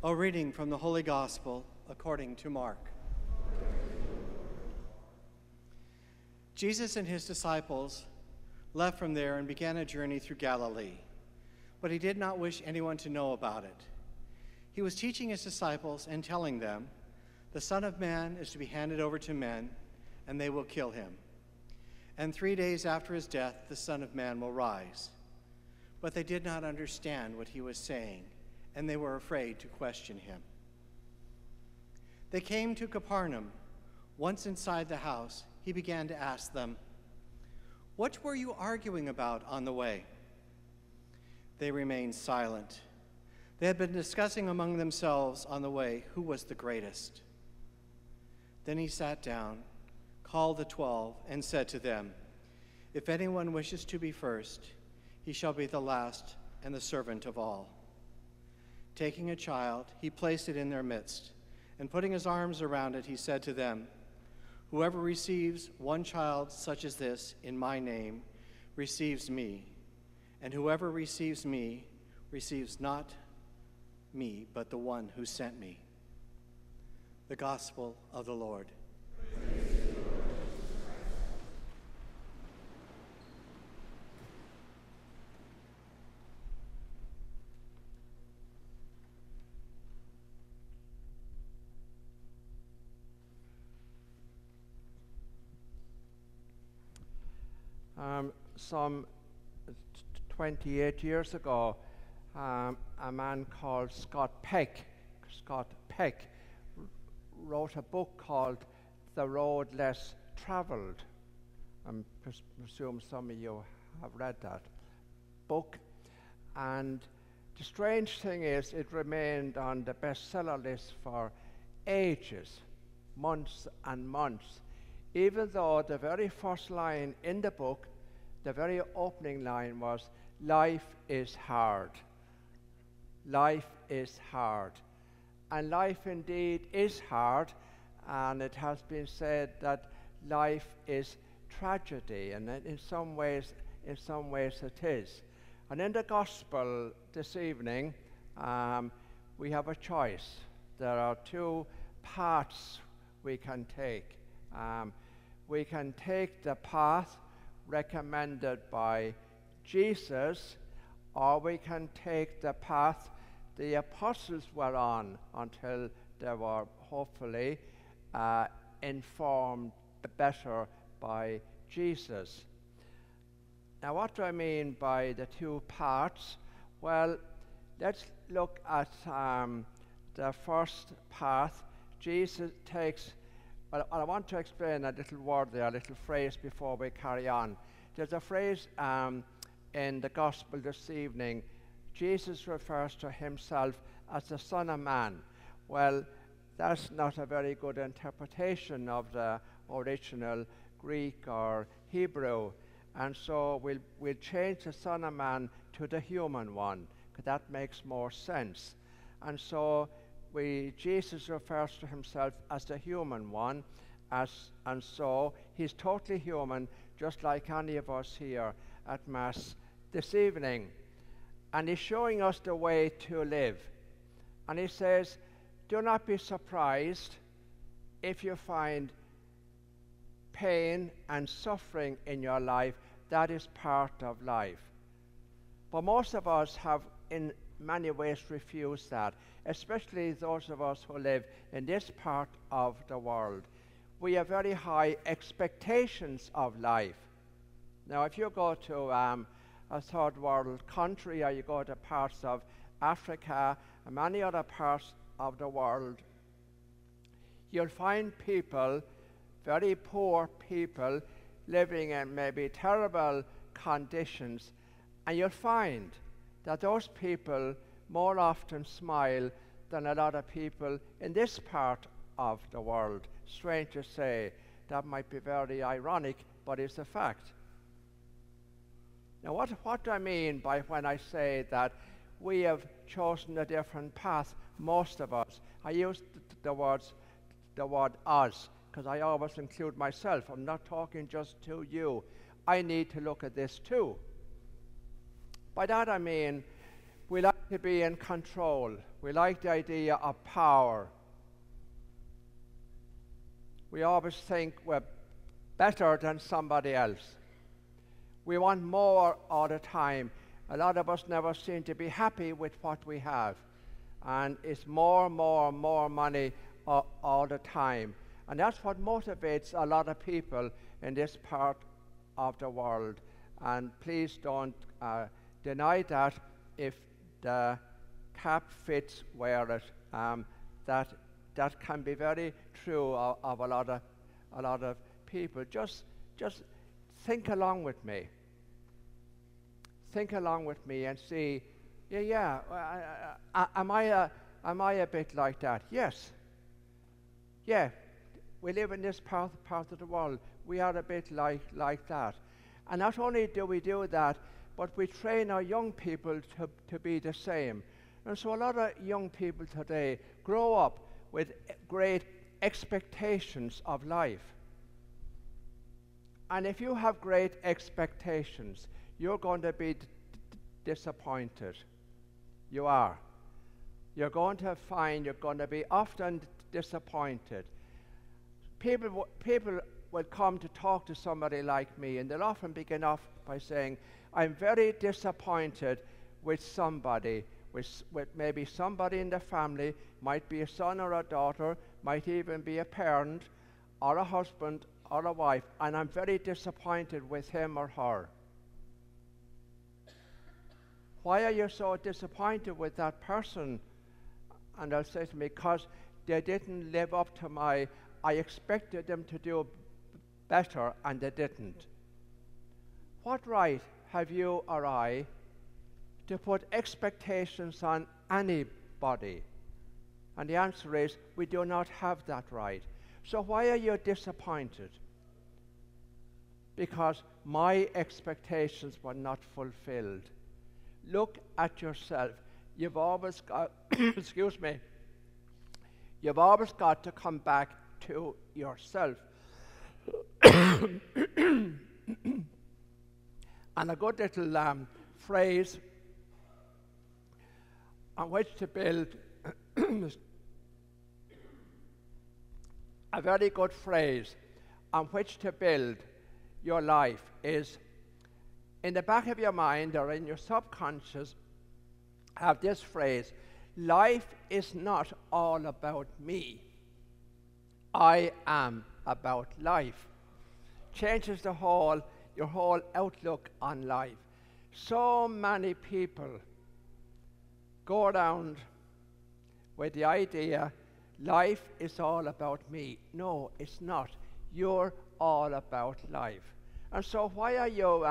A reading from the Holy Gospel according to Mark. Jesus and his disciples left from there and began a journey through Galilee, but he did not wish anyone to know about it. He was teaching his disciples and telling them, "The Son of Man is to be handed over to men, and they will kill him. And 3 days after his death, the Son of Man will rise." But they did not understand what he was saying, and they were afraid to question him. They came to Capernaum. Once inside the house, he began to ask them, "What were you arguing about on the way?" They remained silent. They had been discussing among themselves on the way who was the greatest. Then he sat down, called the 12, and said to them, "If anyone wishes to be first, he shall be the last and the servant of all." Taking a child, he placed it in their midst, and putting his arms around it, he said to them, "Whoever receives one child such as this in my name receives me, and whoever receives me receives not me, but the one who sent me." The Gospel of the Lord. Some 28 years ago, a man called Scott Peck wrote a book called The Road Less Traveled. I presume some of you have read that book. And the strange thing is, it remained on the bestseller list for ages, months and months, even though the very first line in the book, the very opening line was, "Life is hard. Life is hard." And life indeed is hard, and it has been said that life is tragedy, and in some ways it is. And in the gospel this evening, we have a choice. There are two paths we can take. We can take the path recommended by Jesus, or we can take the path the apostles were on until they were hopefully informed better by Jesus. Now, what do I mean by the two paths? Well, let's look at the first path. Jesus takes Well, I want to explain a little word there, a little phrase before we carry on. There's a phrase in the gospel this evening. Jesus refers to himself as the Son of Man. Well, that's not a very good interpretation of the original Greek or Hebrew. And so we'll change the Son of Man to the human one, because that makes more sense. And so Jesus refers to himself as the human one, and so he's totally human, just like any of us here at Mass this evening. And he's showing us the way to live. And he says, do not be surprised if you find pain and suffering in your life. That is part of life. But most of us have in many ways refuse that, especially those of us who live in this part of the world. We have very high expectations of life. Now, if you go to a third world country, or you go to parts of Africa and many other parts of the world, you'll find people, very poor people, living in maybe terrible conditions, and you'll find that those people more often smile than a lot of people in this part of the world. Strange to say, that might be very ironic, but it's a fact. Now, what do I mean by when I say that we have chosen a different path, most of us? I use the word us, because I always include myself. I'm not talking just to you. I need to look at this too. By that I mean, we'll to be in control. We like the idea of power. We always think we're better than somebody else. We want more all the time. A lot of us never seem to be happy with what we have. And it's more money all the time. And that's what motivates a lot of people in this part of the world. And please don't deny that. If the cap fits, wear it. That can be very true of a lot of people. Just think along with me. Think along with me and see. Am I a bit like that? Yes. Yeah. We live in this part of the world. We are a bit like that. And not only do we do that, but we train our young people to be the same. And so a lot of young people today grow up with great expectations of life. And if you have great expectations, you're going to be disappointed. You are. You're going to find you're going to be often disappointed. People will come to talk to somebody like me, and they'll often begin off by saying, I'm very disappointed with somebody, with maybe somebody in the family, might be a son or a daughter, might even be a parent, or a husband, or a wife, and I'm very disappointed with him or her. Why are you so disappointed with that person? And they'll say to me, because they didn't live up to I expected them to do better, and they didn't. What right have you or I to put expectations on anybody? And the answer is, we do not have that right. So why are you disappointed? Because my expectations were not fulfilled. Look at yourself. You've always got, excuse me, you've always got to come back to yourself. And a good little phrase on which to build a very good phrase on which to build your life is, in the back of your mind or in your subconscious, have this phrase: life is not all about me. I am about life. Changes your whole outlook on life. So many people go around with the idea life is all about me. No, it's not. You're all about life. And so why are you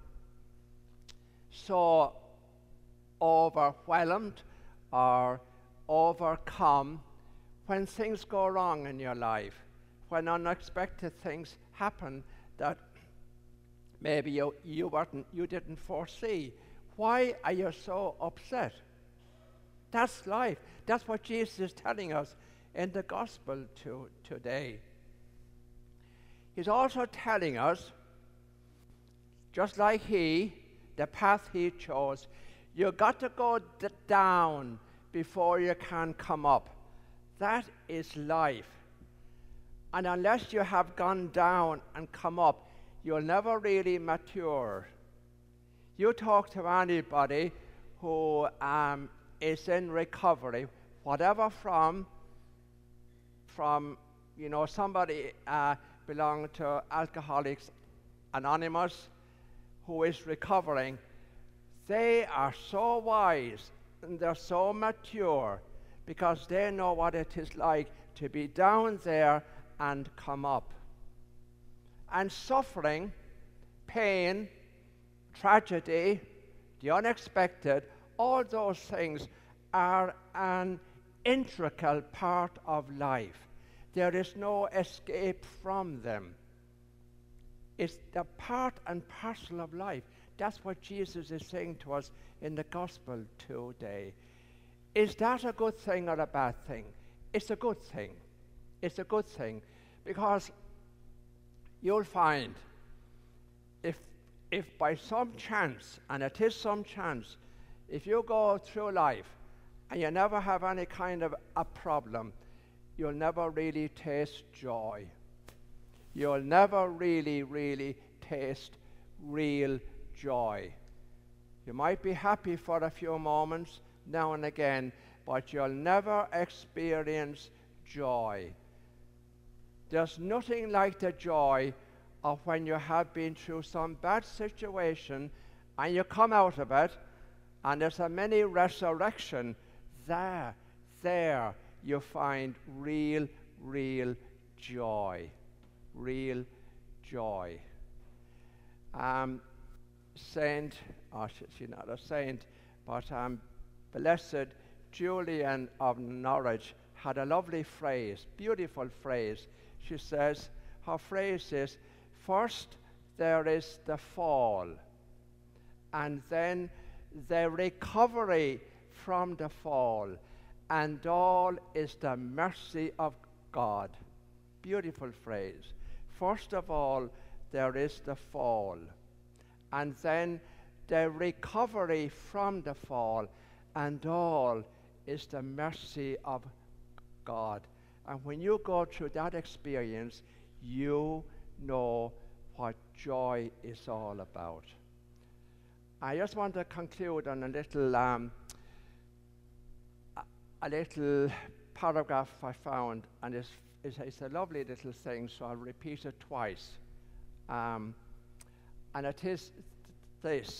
so overwhelmed or overcome when things go wrong in your life, when unexpected things happen that maybe you didn't foresee? Why are you so upset? That's life. That's what Jesus is telling us in the gospel today. He's also telling us, just like the path he chose, you got to go down before you can come up. That is life. And unless you have gone down and come up, you'll never really mature. You talk to anybody who is in recovery, whatever from somebody belonging to Alcoholics Anonymous who is recovering, they are so wise and they're so mature because they know what it is like to be down there and come up. And suffering, pain, tragedy, the unexpected, all those things are an integral part of life. There is no escape from them. It's the part and parcel of life. That's what Jesus is saying to us in the gospel today. Is that a good thing or a bad thing? It's a good thing. It's a good thing because you'll find if by some chance, and it is some chance, If you go through life and you never have any kind of a problem, you'll never really taste joy. You'll never really taste real joy. You might be happy for a few moments now and again, but you'll never experience joy. There's nothing like the joy of when you have been through some bad situation and you come out of it, and there's a mini resurrection. There you find real joy. Real joy. She's not a saint, but Blessed Julian of Norwich had a lovely phrase, beautiful phrase. She says, her phrase is, first there is the fall, and then the recovery from the fall, and all is the mercy of God. Beautiful phrase. First of all, there is the fall, and then the recovery from the fall, and all is the mercy of God. And when you go through that experience, you know what joy is all about. I just want to conclude on a little paragraph I found, and it's a lovely little thing, so I'll repeat it twice. And it is this.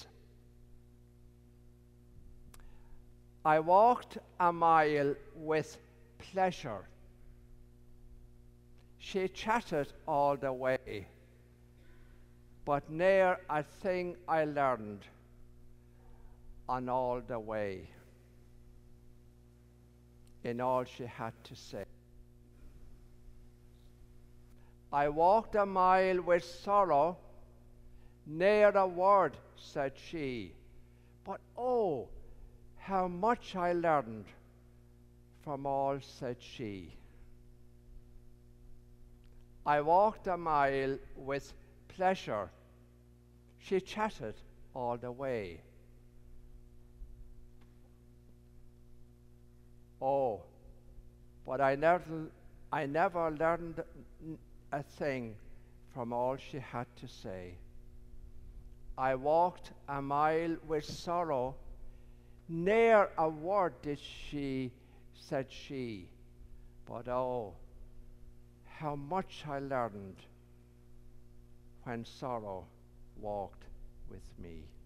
I walked a mile with pleasure. She chatted all the way, but ne'er a thing I learned on all the way, in all she had to say. I walked a mile with sorrow, ne'er a word said she, but oh, how much I learned from all said she. I walked a mile with pleasure. She chatted all the way. Oh, but I never learned a thing from all she had to say. I walked a mile with sorrow, ne'er a word said she, but oh, how much I learned when sorrow walked with me.